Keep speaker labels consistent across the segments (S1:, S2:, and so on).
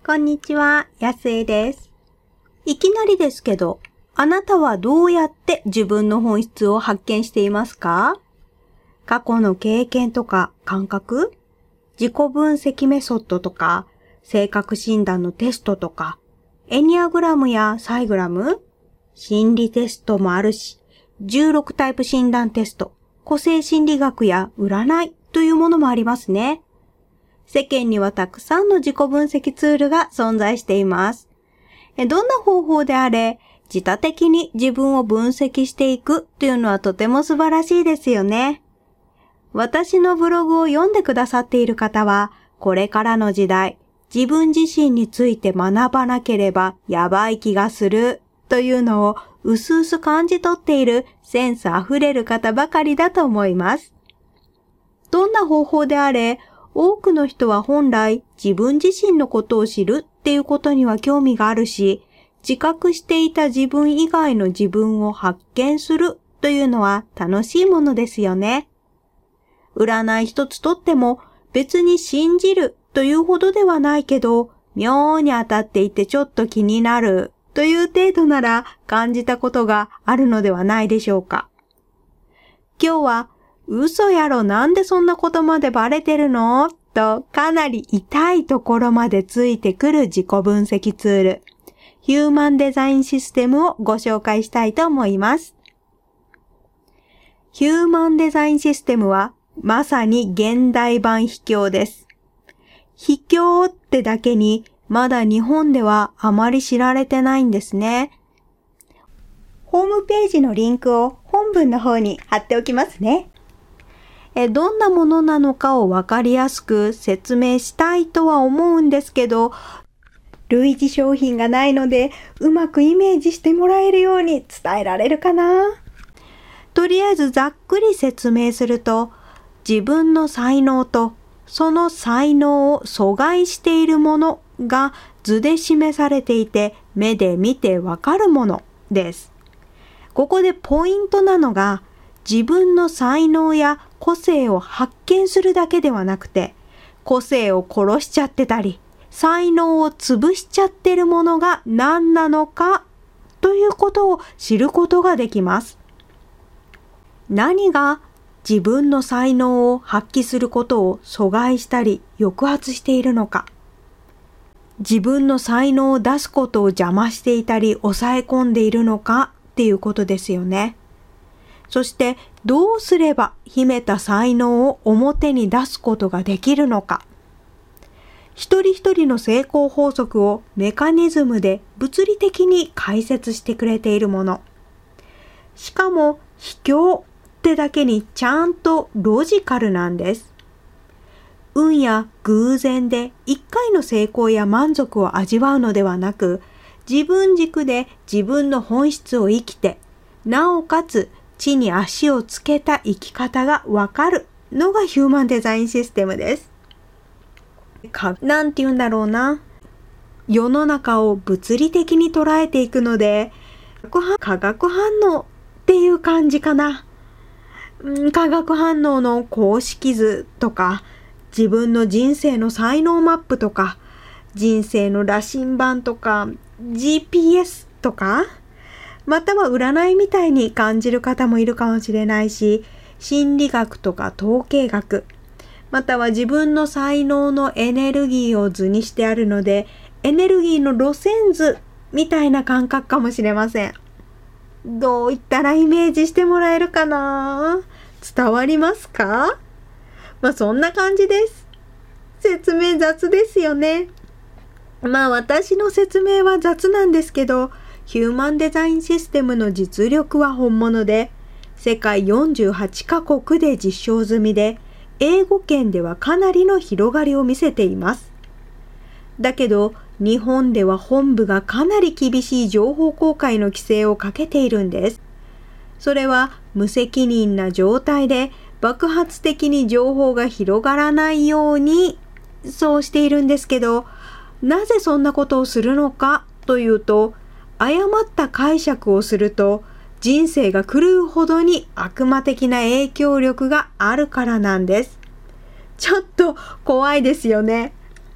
S1: こんにちは、やすえです。いきなりですけど、あなたはどうやって自分の本質を発見していますか？過去の経験とか感覚、自己分析メソッドとか、性格診断のテストとか、エニアグラムやサイグラム、心理テストもあるし、16タイプ診断テスト、個性心理学や占いというものもありますね。世間にはたくさんの自己分析ツールが存在しています。どんな方法であれ、自他的に自分を分析していくというのはとても素晴らしいですよね。私のブログを読んでくださっている方は、これからの時代、自分自身について学ばなければやばい気がするというのをうすうす感じ取っているセンスあふれる方ばかりだと思います。どんな方法であれ、多くの人は本来自分自身のことを知るっていうことには興味があるし、自覚していた自分以外の自分を発見するというのは楽しいものですよね。占い一つとっても別に信じるというほどではないけど、妙に当たっていてちょっと気になるという程度なら感じたことがあるのではないでしょうか。今日は嘘やろ、なんでそんなことまでバレてるのとかなり痛いところまでついてくる自己分析ツール、ヒューマンデザインシステムをご紹介したいと思います。ヒューマンデザインシステムはまさに現代版秘境です。秘境ってだけにまだ日本ではあまり知られてないんですね。ホームページのリンクを本文の方に貼っておきますね。どんなものなのかをわかりやすく説明したいとは思うんですけど、類似商品がないのでうまくイメージしてもらえるように伝えられるかな。とりあえずざっくり説明すると、自分の才能とその才能を阻害しているものが図で示されていて目で見てわかるものです。ここでポイントなのが、自分の才能や個性を発見するだけではなくて、個性を殺しちゃってたり、才能を潰しちゃってるものが何なのかということを知ることができます。何が自分の才能を発揮することを阻害したり抑圧しているのか、自分の才能を出すことを邪魔していたり抑え込んでいるのかっていうことですよね。そしてどうすれば秘めた才能を表に出すことができるのか。一人一人の成功法則をメカニズムで物理的に解説してくれているもの。しかも秘境ってだけにちゃんとロジカルなんです。運や偶然で一回の成功や満足を味わうのではなく、自分軸で自分の本質を生きて、なおかつ地に足をつけた生き方がわかるのがヒューマンデザインシステムです。なんて言うんだろうな。世の中を物理的に捉えていくので、化学反応っていう感じかな。化学反応の公式図とか、自分の人生の才能マップとか、人生の羅針盤とか、GPS とか、または占いみたいに感じる方もいるかもしれないし、心理学とか統計学、または自分の才能のエネルギーを図にしてあるので、エネルギーの路線図みたいな感覚かもしれません。どういったらイメージしてもらえるかな？伝わりますか？そんな感じです。説明雑ですよね。私の説明は雑なんですけど、ヒューマンデザインシステムの実力は本物で、世界48カ国で実証済みで、英語圏ではかなりの広がりを見せています。だけど、日本では本部がかなり厳しい情報公開の規制をかけているんです。それは無責任な状態で爆発的に情報が広がらないように、そうしているんですけど、なぜそんなことをするのかというと、誤った解釈をすると人生が狂うほどに悪魔的な影響力があるからなんです。ちょっと怖いですよね。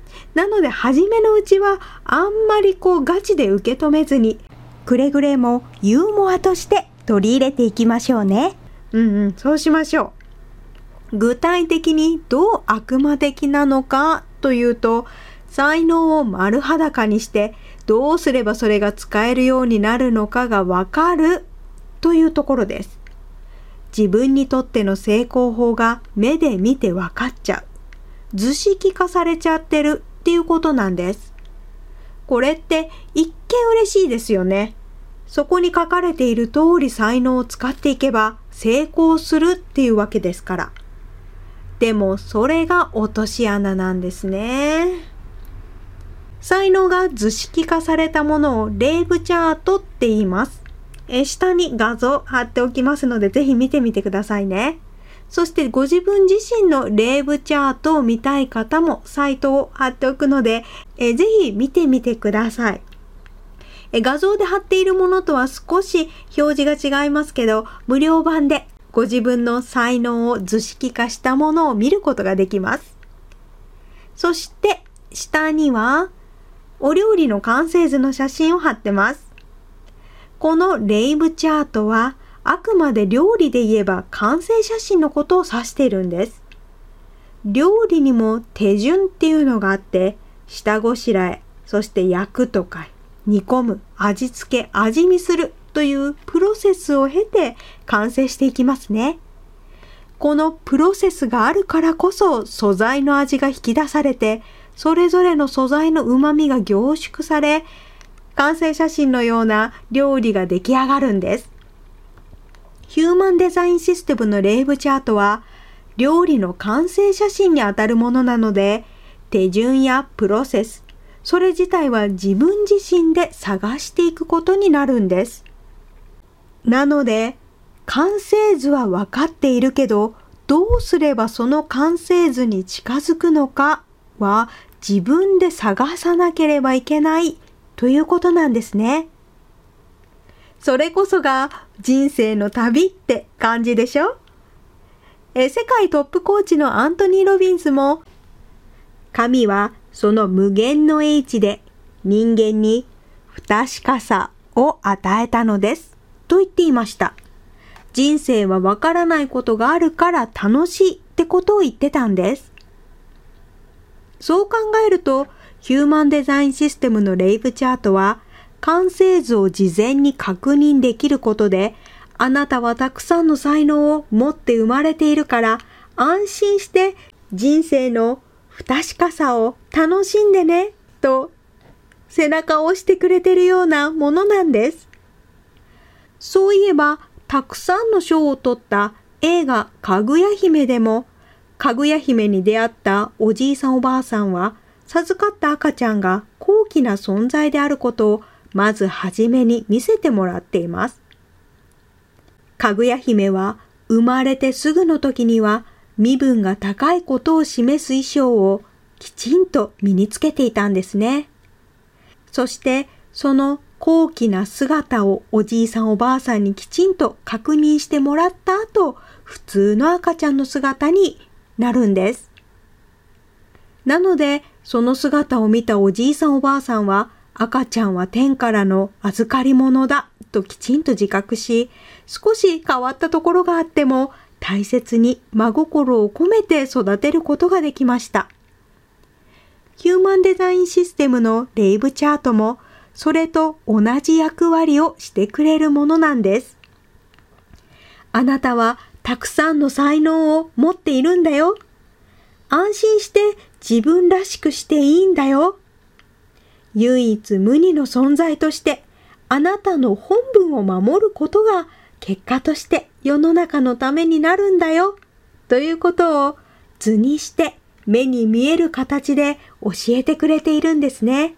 S1: なので初めのうちはあんまりガチで受け止めずに、くれぐれもユーモアとして取り入れていきましょうね。そうしましょう。具体的にどう悪魔的なのかというと、才能を丸裸にしてどうすればそれが使えるようになるのかがわかるというところです。自分にとっての成功法が目で見てわかっちゃう。図式化されちゃってるっていうことなんです。これって一見嬉しいですよね。そこに書かれている通り才能を使っていけば成功するっていうわけですから。でもそれが落とし穴なんですね。才能が図式化されたものをレイブチャートって言います。下に画像貼っておきますのでぜひ見てみてくださいね。そしてご自分自身のレイブチャートを見たい方もサイトを貼っておくので、ぜひ見てみてください。画像で貼っているものとは少し表示が違いますけど、無料版でご自分の才能を図式化したものを見ることができます。そして下にはお料理の完成図の写真を貼ってます。このレイブチャートはあくまで料理で言えば完成写真のことを指しているんです。料理にも手順っていうのがあって、下ごしらえ、そして焼くとか煮込む、味付け、味見するというプロセスを経て完成していきますね。このプロセスがあるからこそ素材の味が引き出されて、それぞれの素材の旨味が凝縮され、完成写真のような料理が出来上がるんです。ヒューマンデザインシステムのレイブチャートは料理の完成写真にあたるものなので、手順やプロセス、それ自体は自分自身で探していくことになるんです。なので、完成図は分かっているけど、どうすればその完成図に近づくのかは自分で探さなければいけないということなんですね。それこそが人生の旅って感じでしょ？世界トップコーチのアントニー・ロビンスも、神はその無限の英知で人間に不確かさを与えたのですと言っていました。人生はわからないことがあるから楽しいってことを言ってたんです。そう考えると、ヒューマンデザインシステムのレイブチャートは、完成図を事前に確認できることで、あなたはたくさんの才能を持って生まれているから、安心して人生の不確かさを楽しんでね、と背中を押してくれているようなものなんです。そういえば、たくさんの賞を取った映画かぐや姫でも、かぐや姫に出会ったおじいさんおばあさんは、授かった赤ちゃんが高貴な存在であることをまずはじめに見せてもらっています。かぐや姫は生まれてすぐの時には身分が高いことを示す衣装をきちんと身につけていたんですね。そしてその高貴な姿をおじいさんおばあさんにきちんと確認してもらった後、普通の赤ちゃんの姿になるんです。なのでその姿を見たおじいさんおばあさんは、赤ちゃんは天からの預かり物だときちんと自覚し、少し変わったところがあっても大切に真心を込めて育てることができました。ヒューマンデザインシステムのレイブチャートもそれと同じ役割をしてくれるものなんです。あなたはたくさんの才能を持っているんだよ。安心して自分らしくしていいんだよ。唯一無二の存在としてあなたの本分を守ることが結果として世の中のためになるんだよということを図にして目に見える形で教えてくれているんですね。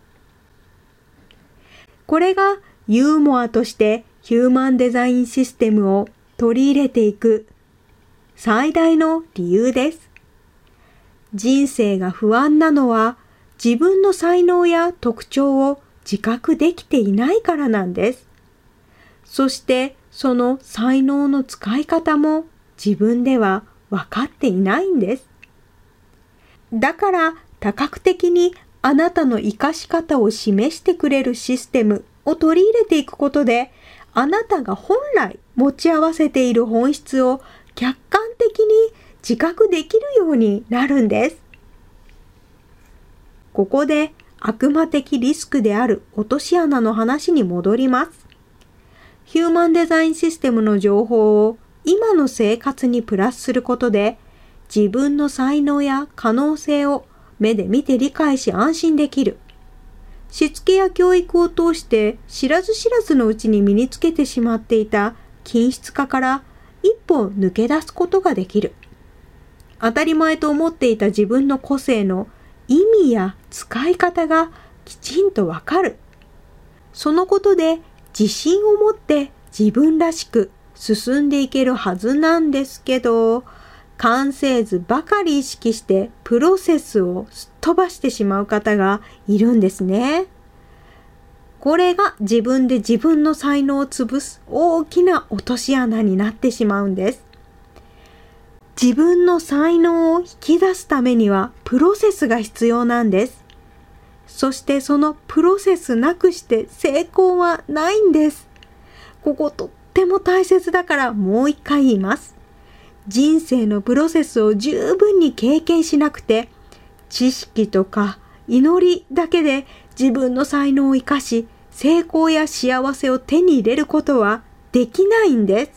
S1: これがユーモアとしてヒューマンデザインシステムを取り入れていく最大の理由です。人生が不安なのは自分の才能や特徴を自覚できていないからなんです。そしてその才能の使い方も自分では分かっていないんです。だから多角的にあなたの活かし方を示してくれるシステムを取り入れていくことで、あなたが本来持ち合わせている本質を客観的に自覚できるようになるんです。ここで悪魔的リスクである落とし穴の話に戻ります。ヒューマンデザインシステムの情報を今の生活にプラスすることで、自分の才能や可能性を目で見て理解し安心できる。しつけや教育を通して知らず知らずのうちに身につけてしまっていた均質化から一歩抜け出すことができる。当たり前と思っていた自分の個性の意味や使い方がきちんとわかる。そのことで自信を持って自分らしく進んでいけるはずなんですけど、完成図ばかり意識してプロセスをすっ飛ばしてしまう方がいるんですね。これが自分で自分の才能を潰す大きな落とし穴になってしまうんです。自分の才能を引き出すためにはプロセスが必要なんです。そしてそのプロセスなくして成功はないんです。こことっても大切だからもう一回言います。人生のプロセスを十分に経験しなくて、知識とか祈りだけで自分の才能を生かし、成功や幸せを手に入れることはできないんです。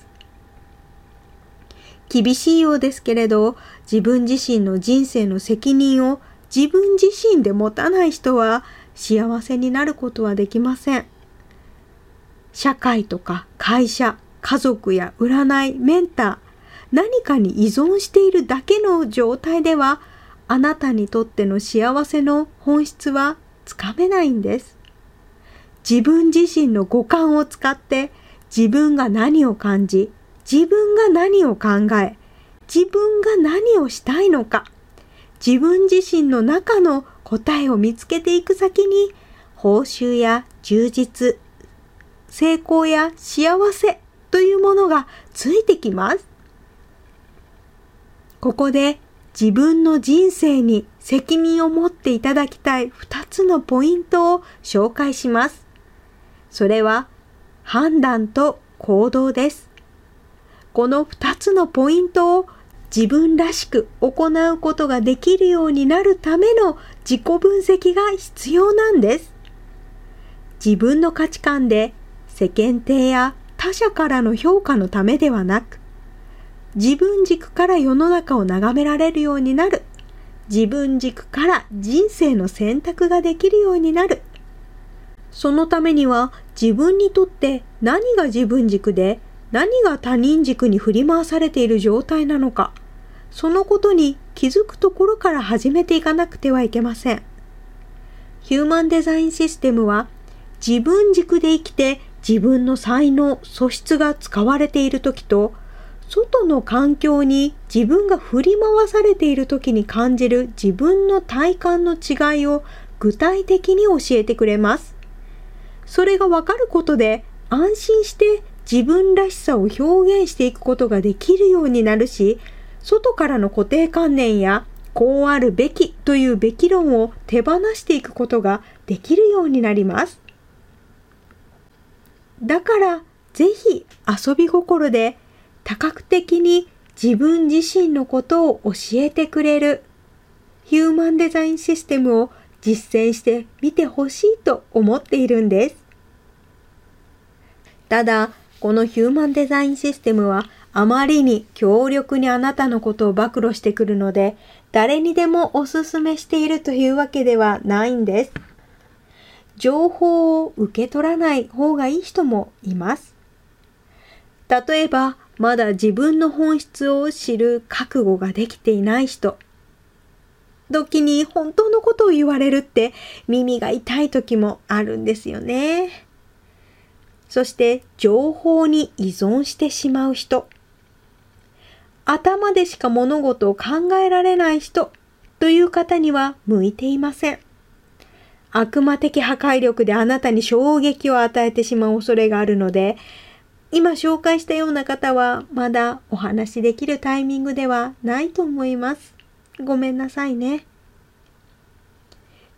S1: 厳しいようですけれど、自分自身の人生の責任を自分自身で持たない人は幸せになることはできません。社会とか会社、家族や占い、メンター、何かに依存しているだけの状態では、あなたにとっての幸せの本質はつかめないんです。自分自身の五感を使って自分が何を感じ、自分が何を考え、自分が何をしたいのか、自分自身の中の答えを見つけていく先に、報酬や充実、成功や幸せというものがついてきます。ここで自分の人生に責任を持っていただきたい2つのポイントを紹介します。それは判断と行動です。この2つのポイントを自分らしく行うことができるようになるための自己分析が必要なんです。自分の価値観で世間体や他者からの評価のためではなく、自分軸から世の中を眺められるようになる。自分軸から人生の選択ができるようになる。そのためには自分にとって何が自分軸で何が他人軸に振り回されている状態なのか、そのことに気づくところから始めていかなくてはいけません。ヒューマンデザインシステムは自分軸で生きて自分の才能、素質が使われているときと、外の環境に自分が振り回されているときに感じる自分の体感の違いを具体的に教えてくれます。それがわかることで安心して自分らしさを表現していくことができるようになるし、外からの固定観念やこうあるべきというべき論を手放していくことができるようになります。だからぜひ遊び心で多角的に自分自身のことを教えてくれるヒューマンデザインシステムを実践してみてほしいと思っているんです。ただ、このヒューマンデザインシステムはあまりに強力にあなたのことを暴露してくるので、誰にでもおすすめしているというわけではないんです。情報を受け取らない方がいい人もいます。例えば、まだ自分の本質を知る覚悟ができていない人。時に本当のことを言われるって耳が痛い時もあるんですよね。そして情報に依存してしまう人。頭でしか物事を考えられない人という方には向いていません。悪魔的破壊力であなたに衝撃を与えてしまう恐れがあるので、今紹介したような方はまだお話しできるタイミングではないと思います。ごめんなさいね。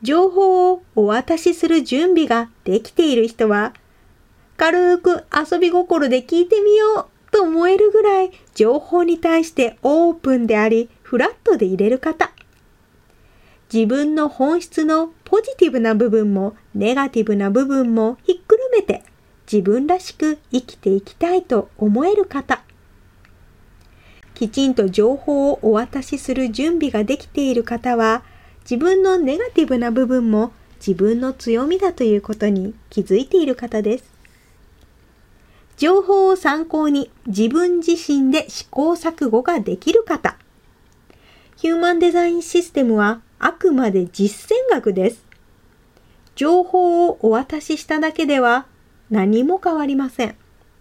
S1: 情報をお渡しする準備ができている人は、軽く遊び心で聞いてみようと思えるぐらい情報に対してオープンであり、フラットでいれる方。自分の本質のポジティブな部分もネガティブな部分もひっくるめて自分らしく生きていきたいと思える方。きちんと情報をお渡しする準備ができている方は、自分のネガティブな部分も自分の強みだということに気づいている方です。情報を参考に自分自身で試行錯誤ができる方。ヒューマンデザインシステムはあくまで実践学です。情報をお渡ししただけでは何も変わりません。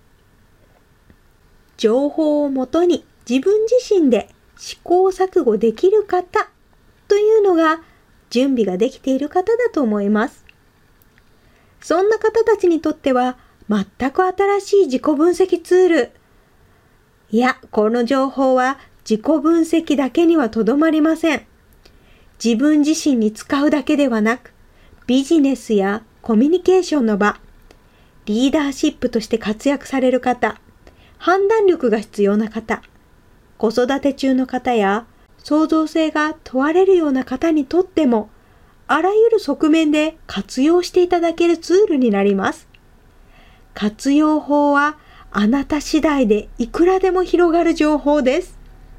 S1: 情報をもとに自分自身で試行錯誤できる方というのが準備ができている方だと思います。そんな方たちにとっては全く新しい自己分析ツール。いや、この情報は自己分析だけにはとどまりません。自分自身に使うだけではなく、ビジネスやコミュニケーションの場、リーダーシップとして活躍される方、判断力が必要な方、子育て中の方や創造性が問われるような方にとっても、あらゆる側面で活用していただけるツールになります。活用法はあなた次第でいくらでも広がる情報です。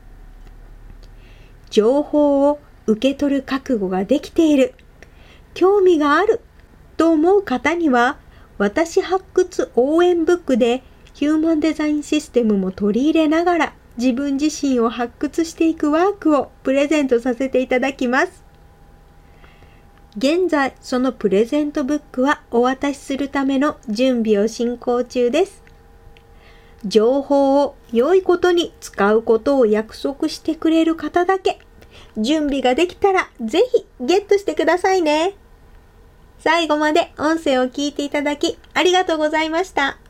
S1: 情報を受け取る覚悟ができている、興味があると思う方には、私発掘応援ブックでヒューマンデザインシステムも取り入れながら自分自身を発掘していくワークをプレゼントさせていただきます。現在、そのプレゼントブックはお渡しするための準備を進行中です。情報を良いことに使うことを約束してくれる方だけ、準備ができたらぜひゲットしてくださいね。最後まで音声を聞いていただきありがとうございました。